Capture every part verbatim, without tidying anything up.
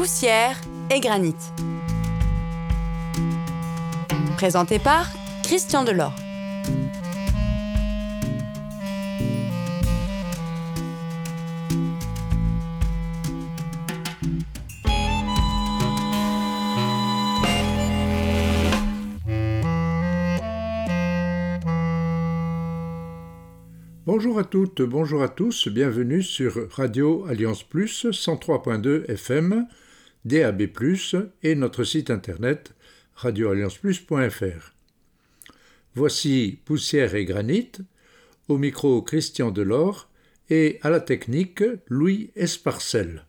Poussière et granit. Présenté par Christian Delort. Bonjour à toutes, bonjour à tous, bienvenue sur Radio Alliance Plus cent trois point deux F M, D A B plus, et notre site internet radio alliance plus point f r. Voici Poussière et Granit, au micro Christian Delort et à la technique Louis Esparcel.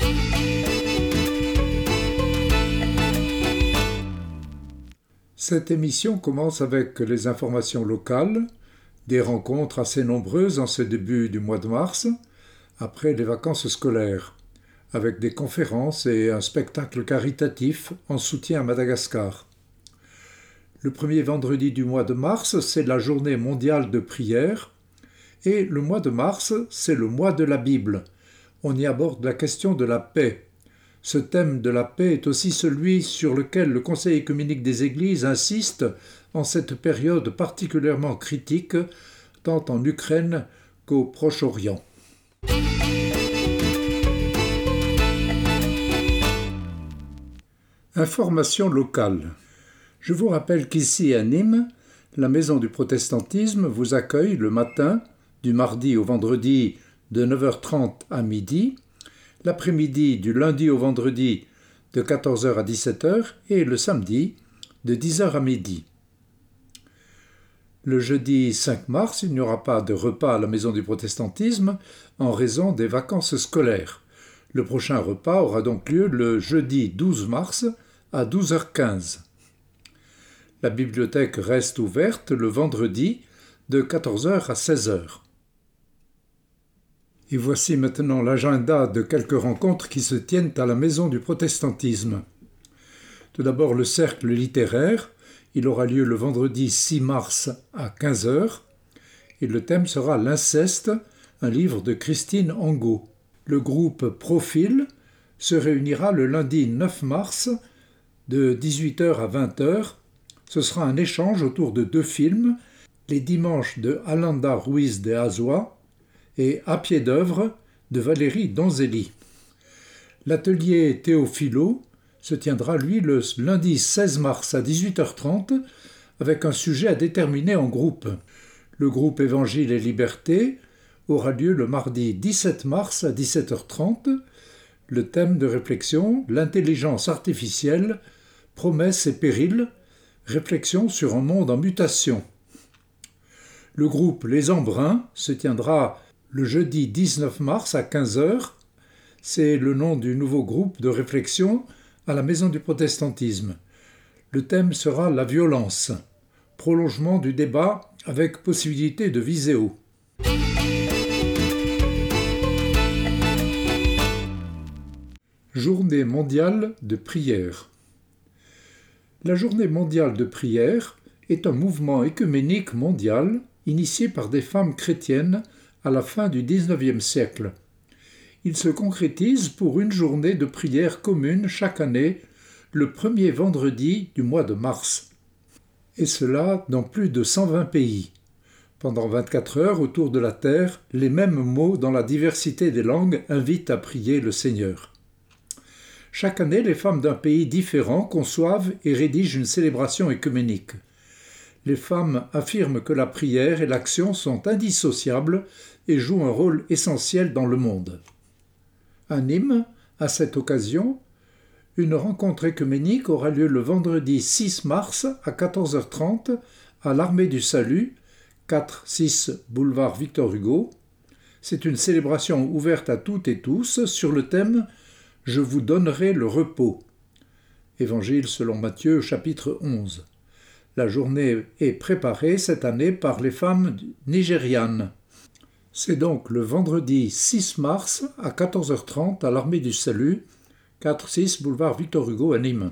Cette émission commence avec les informations locales, des rencontres assez nombreuses en ce début du mois de mars, après les vacances scolaires, avec des conférences et un spectacle caritatif en soutien à Madagascar. Le premier vendredi du mois de mars, c'est la journée mondiale de prière, et le mois de mars, c'est le mois de la Bible. On y aborde la question de la paix. Ce thème de la paix est aussi celui sur lequel le Conseil œcuménique des Églises insiste en cette période particulièrement critique, tant en Ukraine qu'au Proche-Orient. Information locale. Je vous rappelle qu'ici à Nîmes, la Maison du Protestantisme vous accueille le matin, du mardi au vendredi de neuf heures trente à midi, l'après-midi du lundi au vendredi de quatorze heures à dix-sept heures et le samedi de dix heures à midi. Le jeudi cinq mars, il n'y aura pas de repas à la Maison du Protestantisme en raison des vacances scolaires. Le prochain repas aura donc lieu le jeudi douze mars à douze heures quinze. La bibliothèque reste ouverte le vendredi de quatorze heures à seize heures. Et voici maintenant l'agenda de quelques rencontres qui se tiennent à la Maison du Protestantisme. Tout d'abord le cercle littéraire. Il aura lieu le vendredi six mars à quinze heures et le thème sera l'inceste, un livre de Christine Angot. Le groupe Profil se réunira le lundi neuf mars de dix-huit heures à vingt heures. Ce sera un échange autour de deux films, Les Dimanches de Alanda Ruiz de Azua et À pied d'œuvre de Valérie Donzelli. L'atelier Théophilo se tiendra, lui, le lundi seize mars à dix-huit heures trente avec un sujet à déterminer en groupe. Le groupe Évangile et Liberté aura lieu le mardi dix-sept mars à dix-sept heures trente. Le thème de réflexion, l'intelligence artificielle, promesses et périls, réflexion sur un monde en mutation. Le groupe Les Embruns se tiendra le jeudi dix-neuf mars à quinze heures. C'est le nom du nouveau groupe de réflexion à la Maison du Protestantisme. Le thème sera la violence, prolongement du débat avec possibilité de viséo. Journée mondiale de prière. La Journée mondiale de prière est un mouvement œcuménique mondial initié par des femmes chrétiennes à la fin du dix-neuvième siècle. Il se concrétise pour une journée de prière commune chaque année, le premier vendredi du mois de mars. Et cela dans plus de cent vingt pays. Pendant vingt-quatre heures autour de la terre, les mêmes mots dans la diversité des langues invitent à prier le Seigneur. Chaque année, les femmes d'un pays différent conçoivent et rédigent une célébration œcuménique. Les femmes affirment que la prière et l'action sont indissociables et jouent un rôle essentiel dans le monde. À Nîmes, à cette occasion, une rencontre œcuménique aura lieu le vendredi six mars à quatorze heures trente à l'Armée du Salut, quatre six boulevard Victor Hugo. C'est une célébration ouverte à toutes et tous sur le thème « Je vous donnerai le repos ». Évangile selon Matthieu, chapitre onze. La journée est préparée cette année par les femmes nigérianes. C'est donc le vendredi six mars à quatorze heures trente à l'Armée du Salut, quatre six boulevard Victor Hugo à Nîmes.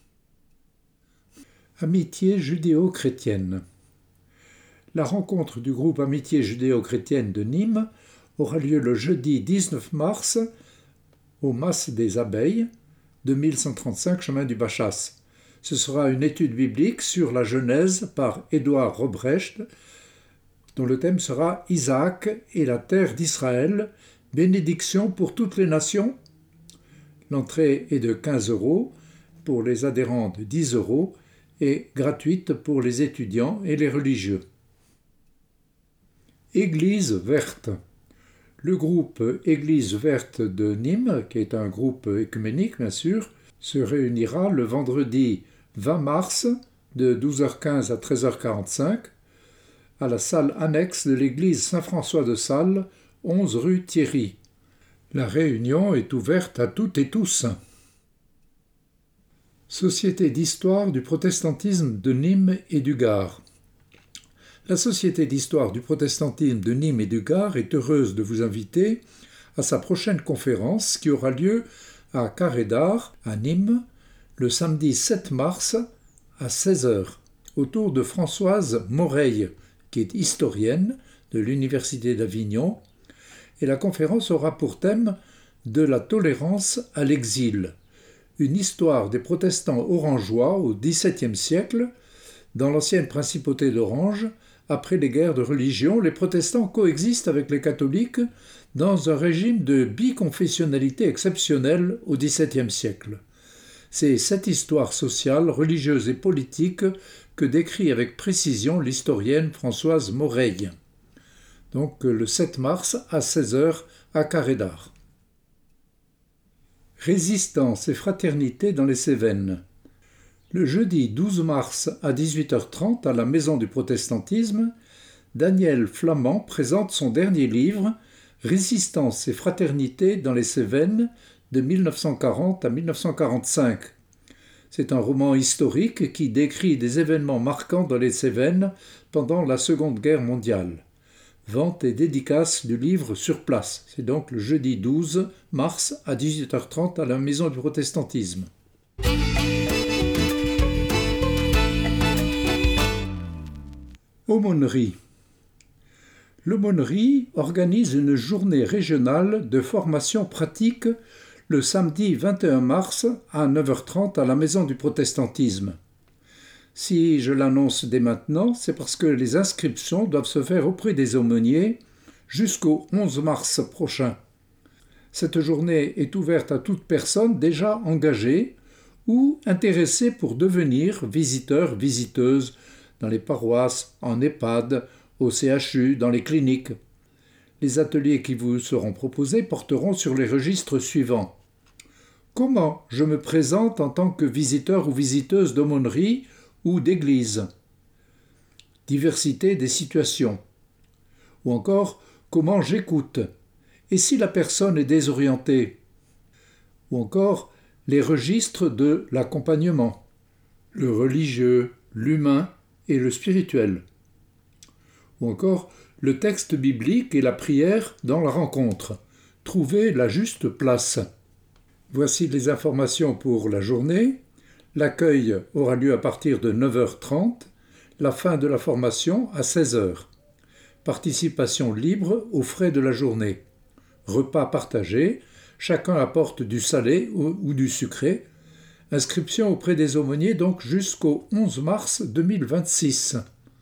Amitié judéo-chrétienne. La rencontre du groupe Amitié judéo-chrétienne de Nîmes aura lieu le jeudi dix-neuf mars au Mas des Abeilles, deux mille cent trente-cinq chemin du Bachas. Ce sera une étude biblique sur la Genèse par Édouard Robrecht, dont le thème sera Isaac et la terre d'Israël, bénédiction pour toutes les nations. L'entrée est de quinze euros, pour les adhérents de dix euros et gratuite pour les étudiants et les religieux. Église verte. Le groupe Église verte de Nîmes, qui est un groupe œcuménique bien sûr, se réunira le vendredi vingt mars de douze heures quinze à treize heures quarante-cinq à la salle annexe de l'église Saint-François de Sales, onze rue Thierry. La réunion est ouverte à toutes et tous. Société d'histoire du protestantisme de Nîmes et du Gard. La Société d'histoire du protestantisme de Nîmes et du Gard est heureuse de vous inviter à sa prochaine conférence qui aura lieu à Carré d'Art, à Nîmes, le samedi sept mars à seize heures, autour de Françoise Moreille, qui est historienne de l'Université d'Avignon, et la conférence aura pour thème « De la tolérance à l'exil ». Une histoire des protestants orangeois au dix-septième siècle. Dans l'ancienne principauté d'Orange, après les guerres de religion, les protestants coexistent avec les catholiques dans un régime de biconfessionnalité exceptionnelle au dix-septième siècle. C'est cette histoire sociale, religieuse et politique que décrit avec précision l'historienne Françoise Moreille. Donc le sept mars à seize heures à Carré d'Art. Résistance et fraternité dans les Cévennes. Le jeudi douze mars à dix-huit heures trente à la Maison du protestantisme, Daniel Flamand présente son dernier livre « Résistance et fraternité dans les Cévennes » de mille neuf cent quarante à mille neuf cent quarante-cinq. C'est un roman historique qui décrit des événements marquants dans les Cévennes pendant la Seconde Guerre mondiale. Vente et dédicace du livre sur place. C'est donc le jeudi douze mars à dix-huit heures trente à la Maison du protestantisme. Aumônerie. L'aumônerie organise une journée régionale de formation pratique le samedi vingt et un mars à neuf heures trente à la Maison du protestantisme. Si je l'annonce dès maintenant, c'est parce que les inscriptions doivent se faire auprès des aumôniers jusqu'au onze mars prochain. Cette journée est ouverte à toute personne déjà engagée ou intéressée pour devenir visiteur, visiteuse dans les paroisses, en EHPAD, au C H U, dans les cliniques. Les ateliers qui vous seront proposés porteront sur les registres suivants. Comment je me présente en tant que visiteur ou visiteuse d'aumônerie ou d'église? Diversité des situations. Ou encore, comment j'écoute? Et si la personne est désorientée? Ou encore, les registres de l'accompagnement. Le religieux, l'humain et le spirituel. Ou encore, le texte biblique et la prière dans la rencontre. Trouver la juste place. Voici les informations pour la journée. L'accueil aura lieu à partir de neuf heures trente, la fin de la formation à seize heures. Participation libre aux frais de la journée. Repas partagés, chacun apporte du salé ou, ou du sucré. Inscription auprès des aumôniers donc jusqu'au onze mars deux mille vingt-six.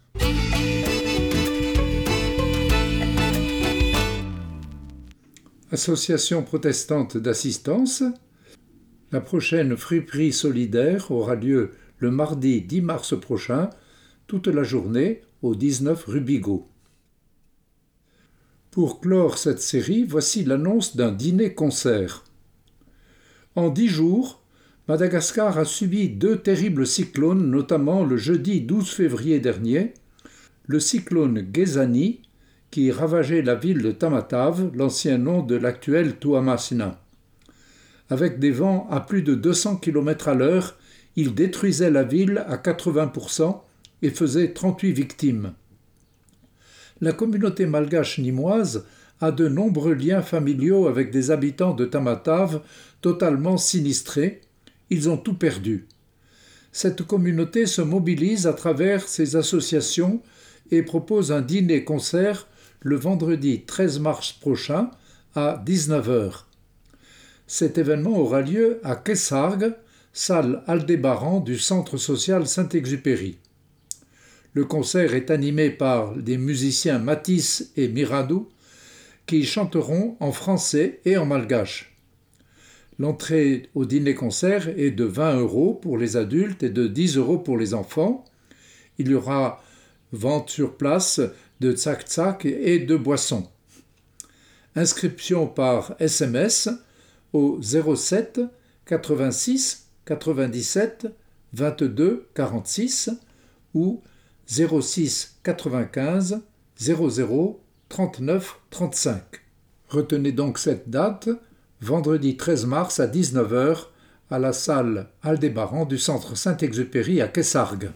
Association protestante d'assistance. La prochaine friperie solidaire aura lieu le mardi dix mars prochain, toute la journée, au dix-neuf rue Bigot. Pour clore cette série, voici l'annonce d'un dîner-concert. En dix jours, Madagascar a subi deux terribles cyclones, notamment le jeudi douze février dernier, le cyclone Gezani, qui ravageait la ville de Tamatave, l'ancien nom de l'actuel Toamasina. Avec des vents à plus de deux cents kilomètres à l'heure, il détruisait la ville à quatre-vingts pour cent et faisait trente-huit victimes. La communauté malgache nîmoise a de nombreux liens familiaux avec des habitants de Tamatave totalement sinistrés. Ils ont tout perdu. Cette communauté se mobilise à travers ses associations et propose un dîner-concert le vendredi treize mars prochain à dix-neuf heures. Cet événement aura lieu à Caissargues, salle Aldébaran du Centre social Saint-Exupéry. Le concert est animé par des musiciens Matisse et Miradou qui chanteront en français et en malgache. L'entrée au dîner-concert est de vingt euros pour les adultes et de dix euros pour les enfants. Il y aura vente sur place de tsak-tsak et de boissons. Inscription par S M S au zéro sept quatre-vingt-six quatre-vingt-dix-sept vingt-deux quarante-six ou zéro six quatre-vingt-quinze zéro zéro trente-neuf trente-cinq. Retenez donc cette date, vendredi treize mars à dix-neuf heures à la salle Aldébaran du Centre Saint-Exupéry à Caissargues.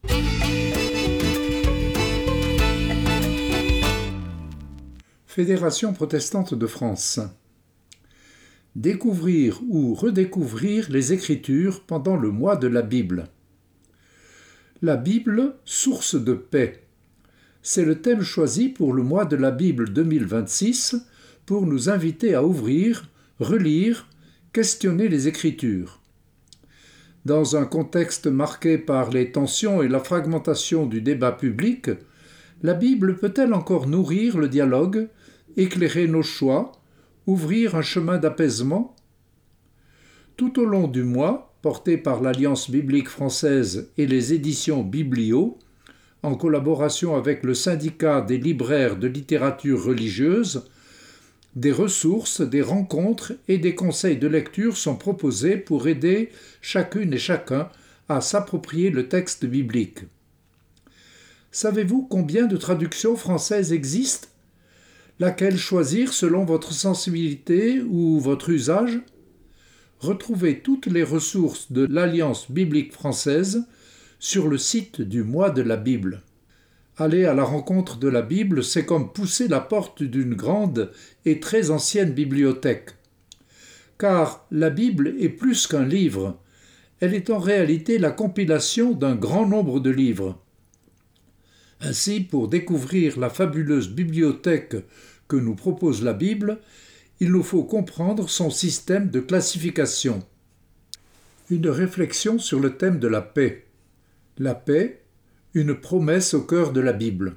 Fédération protestante de France. Découvrir ou redécouvrir les Écritures pendant le mois de la Bible. La Bible, source de paix. C'est le thème choisi pour le mois de la Bible deux mille vingt-six pour nous inviter à ouvrir, relire, questionner les Écritures. Dans un contexte marqué par les tensions et la fragmentation du débat public, la Bible peut-elle encore nourrir le dialogue, éclairer nos choix, ouvrir un chemin d'apaisement? Tout au long du mois, porté par l'Alliance biblique française et les éditions Biblio, en collaboration avec le syndicat des libraires de littérature religieuse, des ressources, des rencontres et des conseils de lecture sont proposés pour aider chacune et chacun à s'approprier le texte biblique. Savez-vous combien de traductions françaises existent? Laquelle choisir selon votre sensibilité ou votre usage? Retrouvez toutes les ressources de l'Alliance biblique française sur le site du mois de la Bible. Aller à la rencontre de la Bible, c'est comme pousser la porte d'une grande et très ancienne bibliothèque. Car la Bible est plus qu'un livre, elle est en réalité la compilation d'un grand nombre de livres. Ainsi, pour découvrir la fabuleuse bibliothèque que nous propose la Bible, il nous faut comprendre son système de classification. Une réflexion sur le thème de la paix. La paix, une promesse au cœur de la Bible.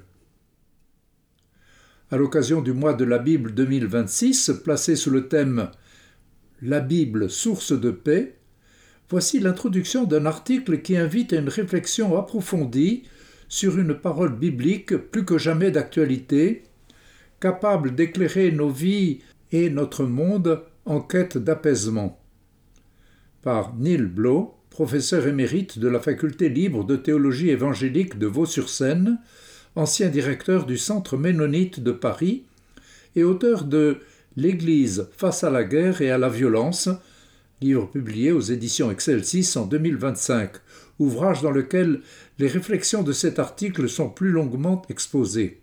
À l'occasion du mois de la Bible deux mille vingt-six, placé sous le thème « La Bible, source de paix », voici l'introduction d'un article qui invite à une réflexion approfondie sur une parole biblique plus que jamais d'actualité, capable d'éclairer nos vies et notre monde en quête d'apaisement. Par Neil Blow, professeur émérite de la faculté libre de théologie évangélique de Vaux-sur-Seine, ancien directeur du Centre Ménonite de Paris et auteur de « L'Église face à la guerre et à la violence », livre publié aux éditions Excelsis en deux mille vingt-cinq, ouvrage dans lequel les réflexions de cet article sont plus longuement exposées.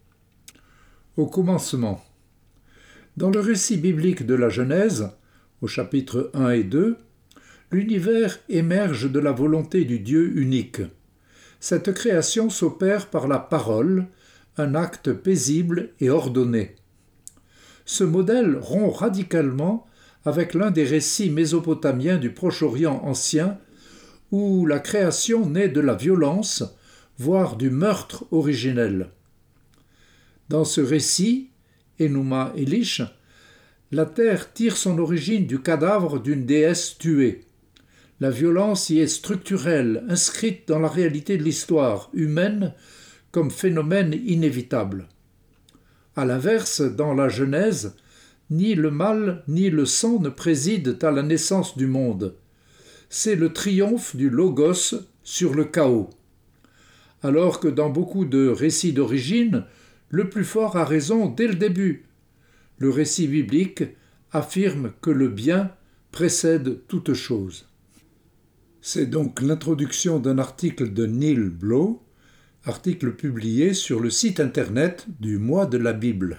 Au commencement. Dans le récit biblique de la Genèse, au chapitre un et deux, l'univers émerge de la volonté du Dieu unique. Cette création s'opère par la parole, un acte paisible et ordonné. Ce modèle rompt radicalement avec l'un des récits mésopotamiens du Proche-Orient ancien, où la création naît de la violence, voire du meurtre originel. Dans ce récit, Enuma Elish, la terre tire son origine du cadavre d'une déesse tuée. La violence y est structurelle, inscrite dans la réalité de l'histoire humaine comme phénomène inévitable. À l'inverse, dans la Genèse, ni le mal ni le sang ne président à la naissance du monde. C'est le triomphe du logos sur le chaos. Alors que dans beaucoup de récits d'origine, le plus fort a raison dès le début. Le récit biblique affirme que le bien précède toute chose. C'est donc l'introduction d'un article de Neil Blow, article publié sur le site internet du mois de la Bible.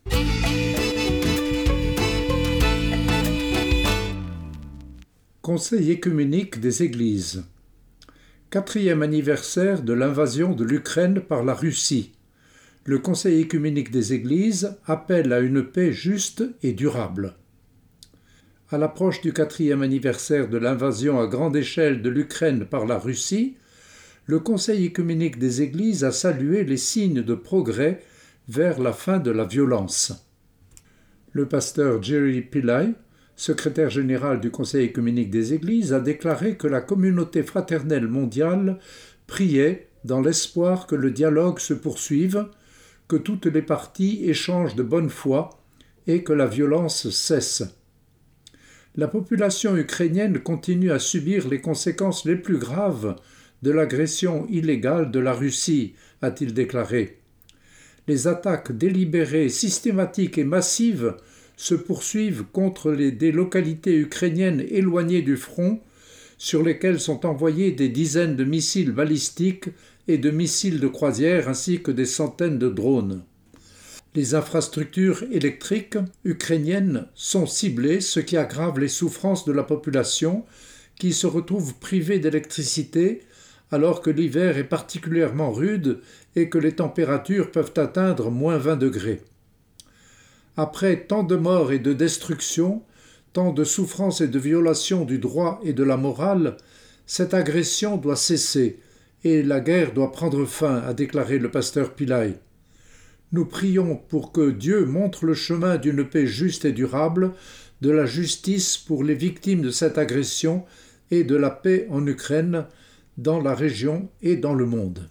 Conseil œcuménique des Églises. Quatrième anniversaire de l'invasion de l'Ukraine par la Russie. Le Conseil œcuménique des Églises appelle à une paix juste et durable. À l'approche du quatrième anniversaire de l'invasion à grande échelle de l'Ukraine par la Russie, le Conseil œcuménique des Églises a salué les signes de progrès vers la fin de la violence. Le pasteur Jerry Pillay, secrétaire général du Conseil œcuménique des Églises, a déclaré que la communauté fraternelle mondiale priait dans l'espoir que le dialogue se poursuive, que toutes les parties échangent de bonne foi et que la violence cesse. La population ukrainienne continue à subir les conséquences les plus graves de l'agression illégale de la Russie, a-t-il déclaré. Les attaques délibérées, systématiques et massives se poursuivent contre les, des localités ukrainiennes éloignées du front, sur lesquelles sont envoyés des dizaines de missiles balistiques et de missiles de croisière ainsi que des centaines de drones. Les infrastructures électriques ukrainiennes sont ciblées, ce qui aggrave les souffrances de la population qui se retrouve privée d'électricité alors que l'hiver est particulièrement rude et que les températures peuvent atteindre moins vingt degrés. Après tant de morts et de destruction, tant de souffrances et de violations du droit et de la morale, cette agression doit cesser et la guerre doit prendre fin, a déclaré le pasteur Pillay. Nous prions pour que Dieu montre le chemin d'une paix juste et durable, de la justice pour les victimes de cette agression et de la paix en Ukraine, dans la région et dans le monde.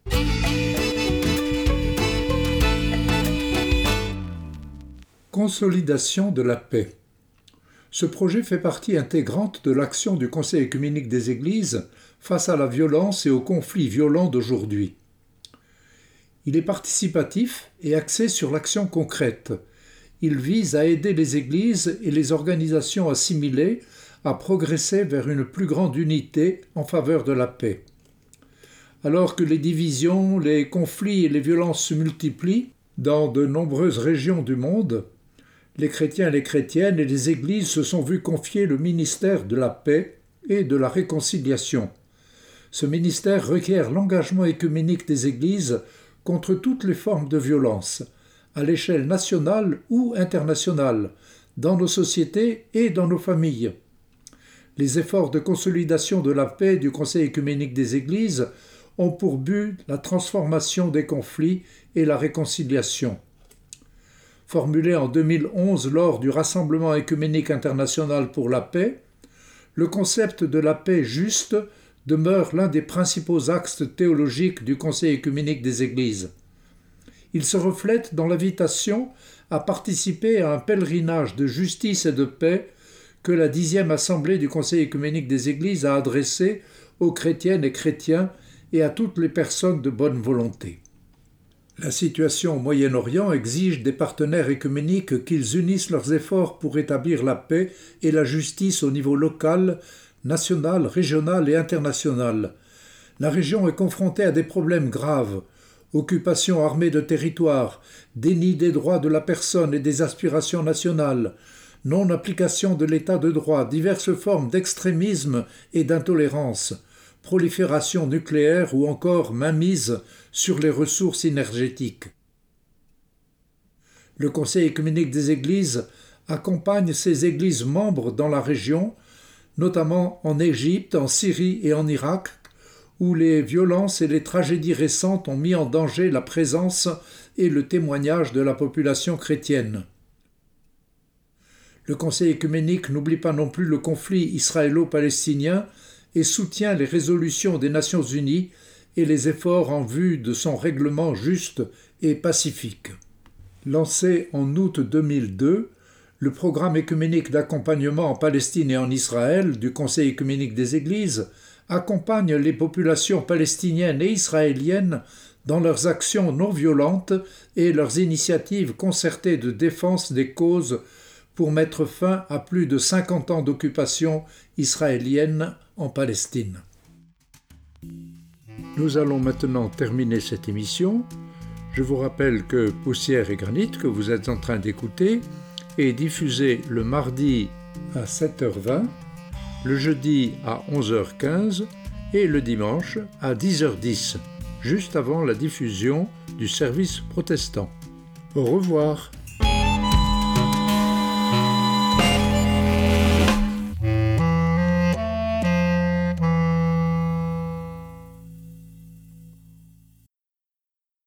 Consolidation de la paix. Ce projet fait partie intégrante de l'action du Conseil œcuménique des Églises face à la violence et aux conflits violents d'aujourd'hui. Il est participatif et axé sur l'action concrète. Il vise à aider les Églises et les organisations assimilées à progresser vers une plus grande unité en faveur de la paix. Alors que les divisions, les conflits et les violences se multiplient dans de nombreuses régions du monde, les chrétiens et les chrétiennes et les églises se sont vus confier le ministère de la paix et de la réconciliation. Ce ministère requiert l'engagement œcuménique des églises contre toutes les formes de violence, à l'échelle nationale ou internationale, dans nos sociétés et dans nos familles. Les efforts de consolidation de la paix du Conseil œcuménique des Églises ont pour but la transformation des conflits et la réconciliation. Formulé en deux mille onze lors du Rassemblement œcuménique international pour la paix, le concept de la paix juste demeure l'un des principaux axes théologiques du Conseil œcuménique des Églises. Il se reflète dans l'invitation à participer à un pèlerinage de justice et de paix que la dixième Assemblée du Conseil œcuménique des Églises a adressé aux chrétiennes et chrétiens et à toutes les personnes de bonne volonté. La situation au Moyen-Orient exige des partenaires œcuméniques qu'ils unissent leurs efforts pour établir la paix et la justice au niveau local, national, régional et international. La région est confrontée à des problèmes graves: occupation armée de territoires, déni des droits de la personne et des aspirations nationales, non-application de l'état de droit, diverses formes d'extrémisme et d'intolérance, prolifération nucléaire ou encore mainmise sur les ressources énergétiques. Le Conseil œcuménique des Églises accompagne ces églises membres dans la région, notamment en Égypte, en Syrie et en Irak, où les violences et les tragédies récentes ont mis en danger la présence et le témoignage de la population chrétienne. Le Conseil œcuménique n'oublie pas non plus le conflit israélo-palestinien et soutient les résolutions des Nations Unies et les efforts en vue de son règlement juste et pacifique. Lancé en août deux mille deux, le programme œcuménique d'accompagnement en Palestine et en Israël du Conseil œcuménique des Églises accompagne les populations palestiniennes et israéliennes dans leurs actions non violentes et leurs initiatives concertées de défense des causes pour mettre fin à plus de cinquante ans d'occupation israélienne en Palestine. Nous allons maintenant terminer cette émission. Je vous rappelle que Poussière et Granit, que vous êtes en train d'écouter, est diffusé le mardi à sept heures vingt, le jeudi à onze heures quinze et le dimanche à dix heures dix, juste avant la diffusion du service protestant. Au revoir.